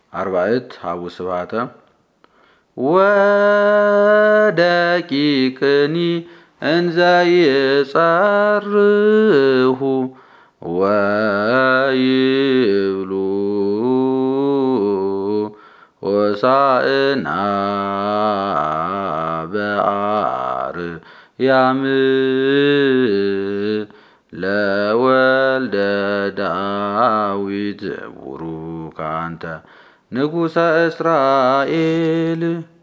አርባዕት ሀቡ ስብሐተ ወደቂቅኒ እንዘ ይጸርሁ ወይብሉ ሆሳዕና በአርያም ለወልደ ዳዊት ቡሩክ አንተ ንጉሠ እስራኤል